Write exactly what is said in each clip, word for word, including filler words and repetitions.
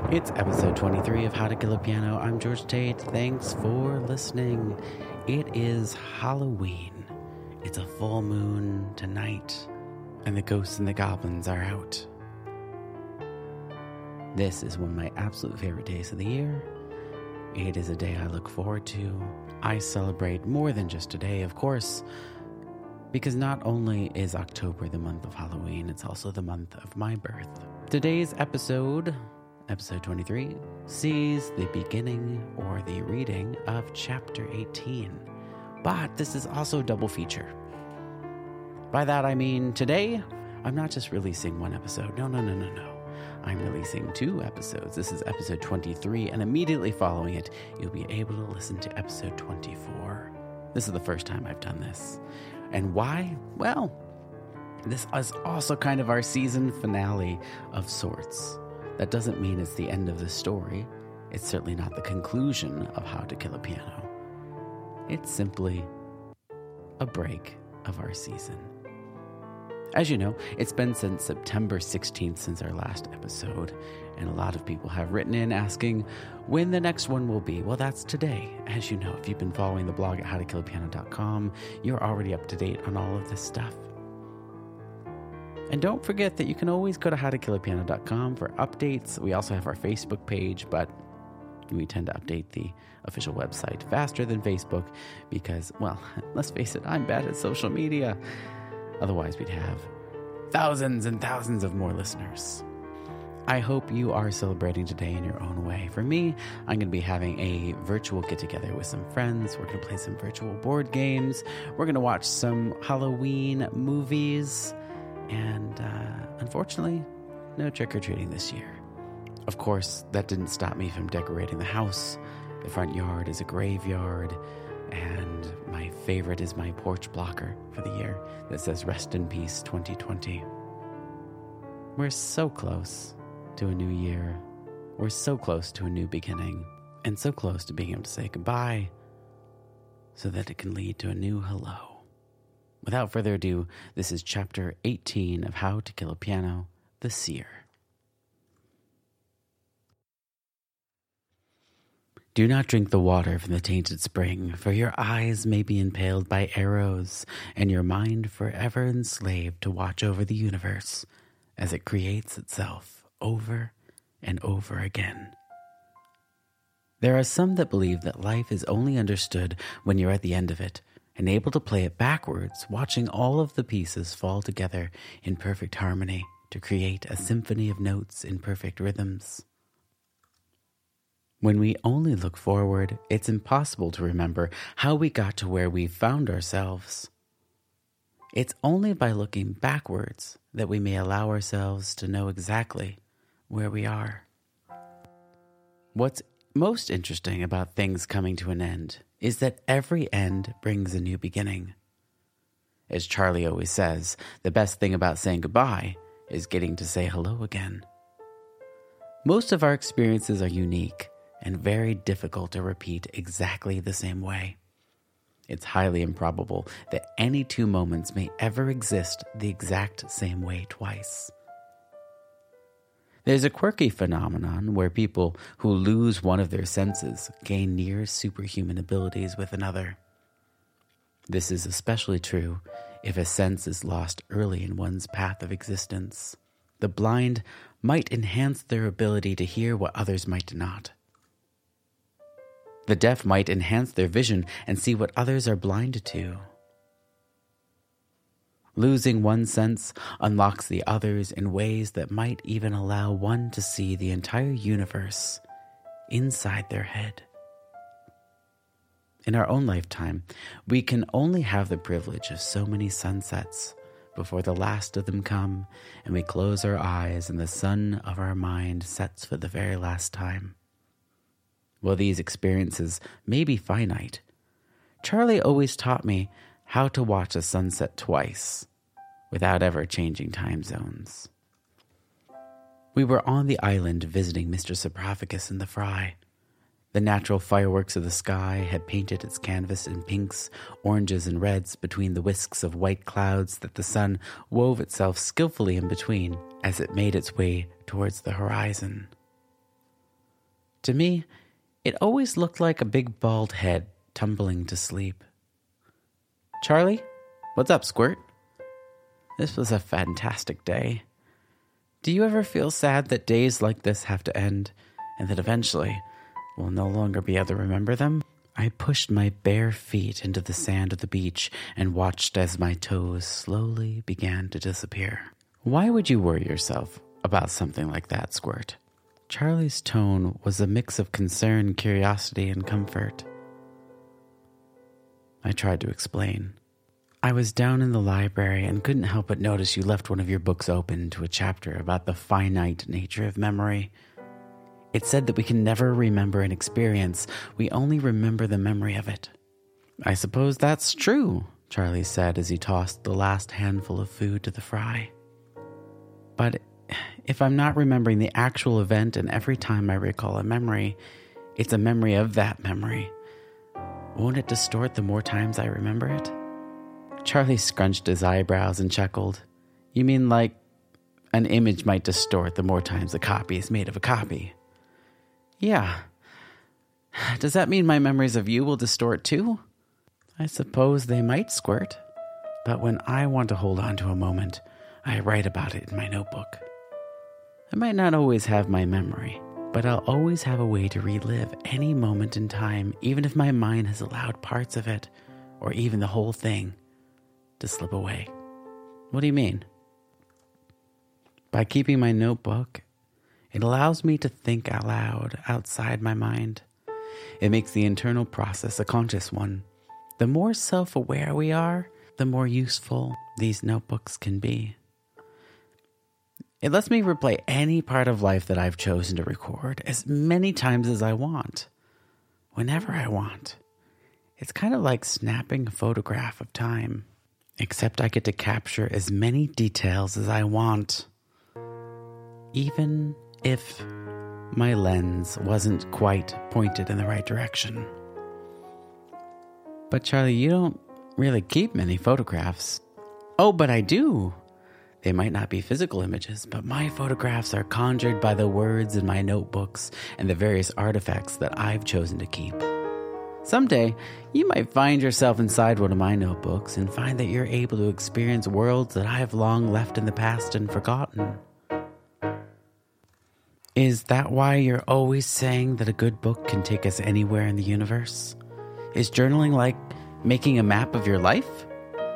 It's episode twenty-three of How to Kill a Piano. I'm George Tate. Thanks for listening. It is Halloween. It's a full moon tonight, and the ghosts and the goblins are out. This is one of my absolute favorite days of the year. It is a day I look forward to. I celebrate more than just a day, of course, because not only is October the month of Halloween, it's also the month of my birth. Today's episode, episode twenty-three, sees the beginning or the reading of chapter eighteen. But this is also a double feature. By that I mean today, I'm not just releasing one episode. No, no, no, no, no. I'm releasing two episodes. This is episode twenty-three, and immediately following it, you'll be able to listen to episode twenty-four. This is the first time I've done this. And why? Well, this is also kind of our season finale of sorts. That doesn't mean it's the end of the story. It's certainly not the conclusion of How to Kill a Piano. It's simply a break of our season. As you know, it's been since September sixteenth since our last episode, and a lot of people have written in asking when the next one will be. Well, that's today. As you know, if you've been following the blog at how to kill a piano dot com, you're already up to date on all of this stuff. And don't forget that you can always go to how to kill a piano dot com for updates. We also have our Facebook page, but we tend to update the official website faster than Facebook because, well, let's face it, I'm bad at social media. Otherwise, we'd have thousands and thousands of more listeners. I hope you are celebrating today in your own way. For me, I'm going to be having a virtual get-together with some friends. We're going to play some virtual board games. We're going to watch some Halloween movies. And uh, unfortunately, no trick-or-treating this year. Of course, that didn't stop me from decorating the house. The front yard is a graveyard. And my favorite is my porch blocker for the year that says Rest in Peace twenty twenty. We're so close to a new year. We're so close to a new beginning. And so close to being able to say goodbye so that it can lead to a new hello. Without further ado, this is chapter eighteen of How to Kill a Piano, The Seer. Do not drink the water from the tainted spring, for your eyes may be impaled by arrows, and your mind forever enslaved to watch over the universe as it creates itself over and over again. There are some that believe that life is only understood when you're at the end of it, and able to play it backwards, watching all of the pieces fall together in perfect harmony to create a symphony of notes in perfect rhythms. When we only look forward, it's impossible to remember how we got to where we found ourselves. It's only by looking backwards that we may allow ourselves to know exactly where we are. What's most interesting about things coming to an end is that every end brings a new beginning. As Charlie always says, the best thing about saying goodbye is getting to say hello again. Most of our experiences are unique and very difficult to repeat exactly the same way. It's highly improbable that any two moments may ever exist the exact same way twice. There's a quirky phenomenon where people who lose one of their senses gain near superhuman abilities with another. This is especially true if a sense is lost early in one's path of existence. The blind might enhance their ability to hear what others might not. The deaf might enhance their vision and see what others are blind to. Losing one sense unlocks the others in ways that might even allow one to see the entire universe inside their head. In our own lifetime, we can only have the privilege of so many sunsets before the last of them come and we close our eyes and the sun of our mind sets for the very last time. While these experiences may be finite, Charlie always taught me how to watch a sunset twice without ever changing time zones. We were on the island visiting Mister Saprophagus in the Fry. The natural fireworks of the sky had painted its canvas in pinks, oranges, and reds between the whisks of white clouds that the sun wove itself skillfully in between as it made its way towards the horizon. To me, it always looked like a big bald head tumbling to sleep. Charlie, what's up, Squirt? This was a fantastic day. Do you ever feel sad that days like this have to end, and that eventually we'll no longer be able to remember them? I pushed my bare feet into the sand of the beach and watched as my toes slowly began to disappear. Why would you worry yourself about something like that, Squirt? Charlie's tone was a mix of concern, curiosity, and comfort. I tried to explain. I was down in the library and couldn't help but notice you left one of your books open to a chapter about the finite nature of memory. It said that we can never remember an experience, we only remember the memory of it. I suppose that's true, Charlie said as he tossed the last handful of food to the fry. But if I'm not remembering the actual event and every time I recall a memory, it's a memory of that memory, won't it distort the more times I remember it? Charlie scrunched his eyebrows and chuckled. You mean like an image might distort the more times a copy is made of a copy? Yeah. Does that mean my memories of you will distort too? I suppose they might, Squirt. But when I want to hold on to a moment, I write about it in my notebook. I might not always have my memory, but I'll always have a way to relive any moment in time, even if my mind has allowed parts of it, or even the whole thing, to slip away. What do you mean? By keeping my notebook, it allows me to think out loud, outside my mind. It makes the internal process a conscious one. The more self-aware we are, the more useful these notebooks can be. It lets me replay any part of life that I've chosen to record as many times as I want, whenever I want. It's kind of like snapping a photograph of time, except I get to capture as many details as I want, even if my lens wasn't quite pointed in the right direction. But Charlie, you don't really keep many photographs. Oh, but I do. They might not be physical images, but my photographs are conjured by the words in my notebooks and the various artifacts that I've chosen to keep. Someday, you might find yourself inside one of my notebooks and find that you're able to experience worlds that I have long left in the past and forgotten. Is that why you're always saying that a good book can take us anywhere in the universe? Is journaling like making a map of your life?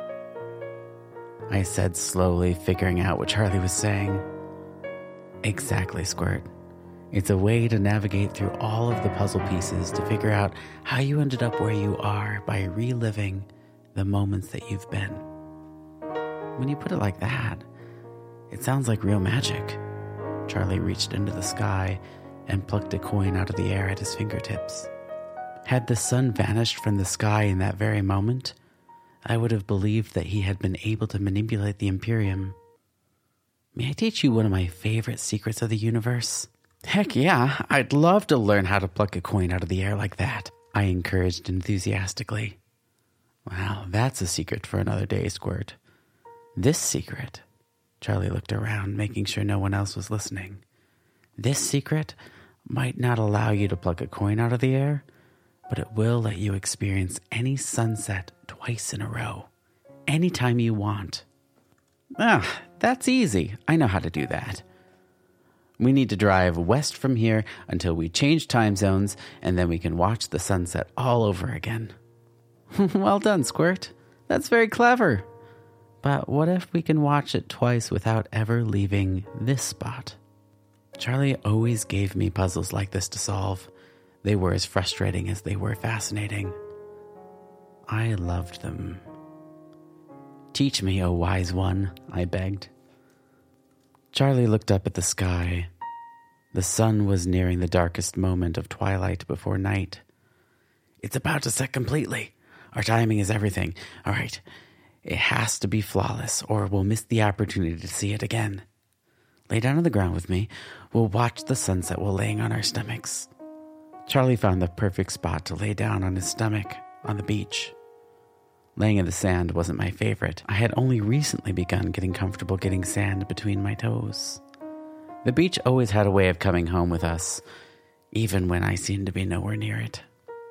I said slowly, figuring out what Charlie was saying. Exactly, Squirt. It's a way to navigate through all of the puzzle pieces to figure out how you ended up where you are by reliving the moments that you've been. When you put it like that, it sounds like real magic. Charlie reached into the sky and plucked a coin out of the air at his fingertips. Had the sun vanished from the sky in that very moment, I would have believed that he had been able to manipulate the Imperium. May I teach you one of my favorite secrets of the universe? Heck yeah, I'd love to learn how to pluck a coin out of the air like that, I encouraged enthusiastically. Well, that's a secret for another day, Squirt. This secret... Charlie looked around, making sure no one else was listening. This secret might not allow you to pluck a coin out of the air, but it will let you experience any sunset twice in a row, anytime you want. Ah, that's easy. I know how to do that. We need to drive west from here until we change time zones, and then we can watch the sunset all over again. Well done, Squirt. That's very clever. But what if we can watch it twice without ever leaving this spot? Charlie always gave me puzzles like this to solve. They were as frustrating as they were fascinating. I loved them. Teach me, O wise one, I begged. Charlie looked up at the sky. The sun was nearing the darkest moment of twilight before night. It's about to set completely. Our timing is everything. All right. It has to be flawless, or we'll miss the opportunity to see it again. Lay down on the ground with me. We'll watch the sunset while laying on our stomachs. Charlie found the perfect spot to lay down on his stomach on the beach. Laying in the sand wasn't my favorite. I had only recently begun getting comfortable getting sand between my toes. The beach always had a way of coming home with us. even when I seem to be nowhere near it.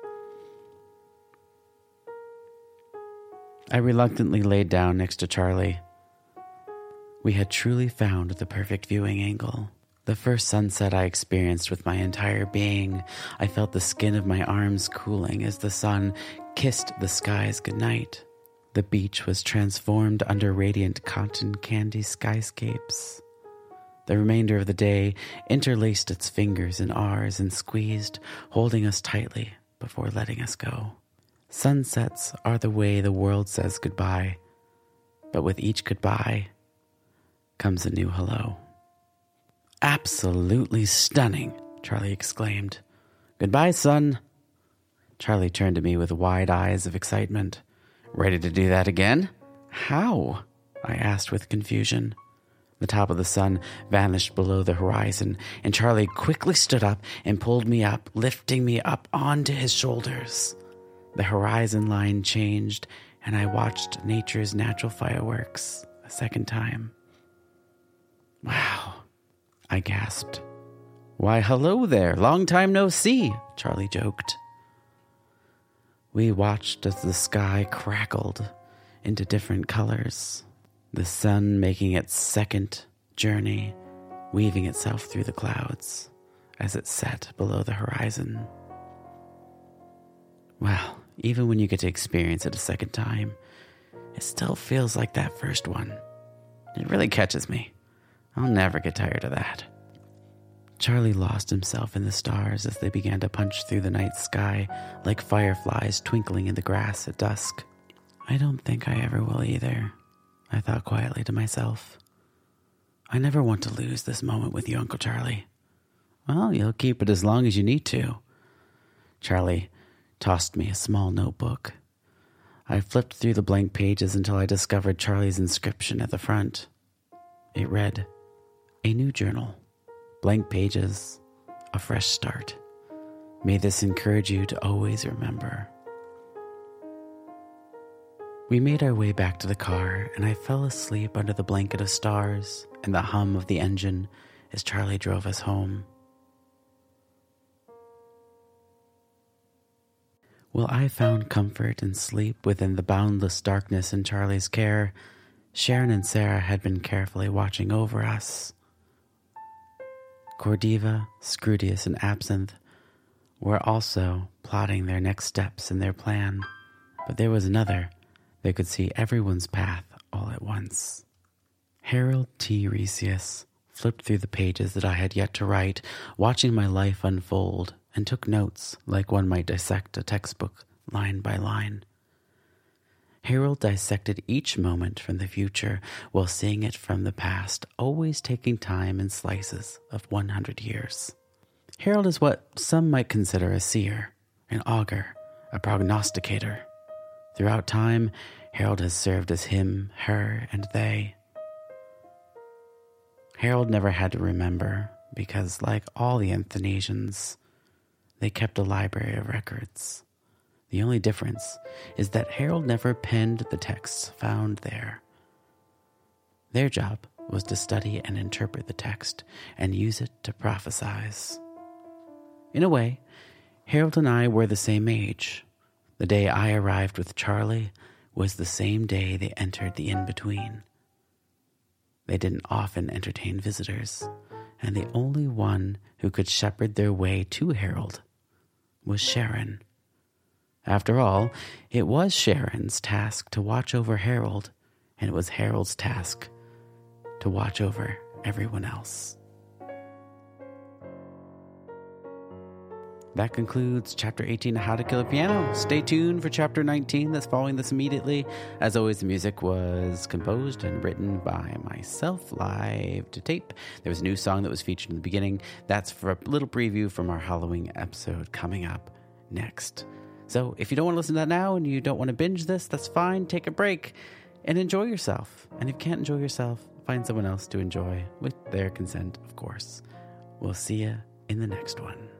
I reluctantly laid down next to Charlie. We had truly found the perfect viewing angle. The first sunset I experienced with my entire being. I felt the skin of my arms cooling as the sun kissed the skies goodnight. The beach was transformed under radiant cotton candy skyscapes. The remainder of the day interlaced its fingers in ours and squeezed, holding us tightly before letting us go. Sunsets are the way the world says goodbye, but with each goodbye comes a new hello. Absolutely stunning, Charlie exclaimed. Goodbye, son. Charlie turned to me with wide eyes of excitement. Ready to do that again? How? I asked with confusion. The top of the sun vanished below the horizon, and Charlie quickly stood up and pulled me up, lifting me up onto his shoulders. The horizon line changed, and I watched nature's natural fireworks a second time. Wow, I gasped. Why, hello there, long time no see, Charlie joked. We watched as the sky crackled into different colors, the sun making its second journey, weaving itself through the clouds as it set below the horizon. Well, even when you get to experience it a second time, it still feels like that first one. It really catches me. I'll never get tired of that. Charlie lost himself in the stars as they began to punch through the night sky like fireflies twinkling in the grass at dusk. I don't think I ever will either, I thought quietly to myself. I never want to lose this moment with you, Uncle Charlie. Well, you'll keep it as long as you need to. Charlie tossed me a small notebook. I flipped through the blank pages until I discovered Charlie's inscription at the front. It read, "A new journal. Blank pages. A fresh start. May this encourage you to always remember." We made our way back to the car, and I fell asleep under the blanket of stars and the hum of the engine as Charlie drove us home. While I found comfort and sleep within the boundless darkness in Charlie's care, Sharon and Sarah had been carefully watching over us. Cordiva, Scrutius, and Absinthe were also plotting their next steps in their plan, but there was another that could see everyone's path all at once. Harold T. Resius flipped through the pages that I had yet to write, watching my life unfold, and took notes like one might dissect a textbook line by line. Harold dissected each moment from the future while seeing it from the past, always taking time in slices of one hundred years. Harold is what some might consider a seer, an augur, a prognosticator. Throughout time, Harold has served as him, her, and they. Harold never had to remember because, like all the Athanasians, they kept a library of records. The only difference is that Harold never penned the texts found there. Their job was to study and interpret the text and use it to prophesize. In a way, Harold and I were the same age. The day I arrived with Charlie was the same day they entered the in-between. They didn't often entertain visitors, and the only one who could shepherd their way to Harold was Sharon. After all, it was Sharon's task to watch over Harold, and it was Harold's task to watch over everyone else. That concludes Chapter eighteen of How to Kill a Piano. Stay tuned for Chapter nineteen that's following this immediately. As always, the music was composed and written by myself, live to tape. There was a new song that was featured in the beginning. That's for a little preview from our Halloween episode coming up next. So if you don't want to listen to that now and you don't want to binge this, that's fine. Take a break and enjoy yourself. And if you can't enjoy yourself, find someone else to enjoy with their consent, of course. We'll see you in the next one.